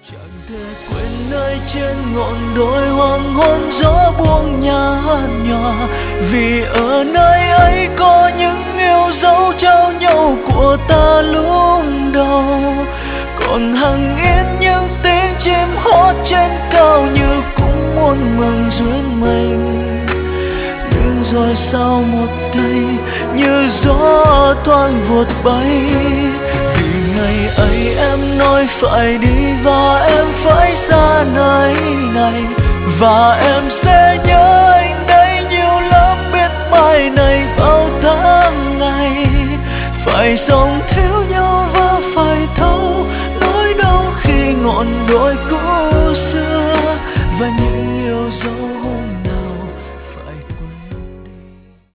Chẳng thể quên nơi trên ngọn đồi hoàng hôn gió buông nhạt nhòa, vì ở nơi ấy có những yêu dấu trao nhau của ta lúc đầu. Còn hằng yên những tiếng chim hót trên cao như cũng muốn mừng duyên mình. Nhưng rồi sau một giây như gió thoáng vụt bay, vì ngày ấy em nói phải đi và em phải xa nơi này, và em sẽ nhớ anh đây nhiều lắm biết mai này bao tháng ngày phải sống thiếu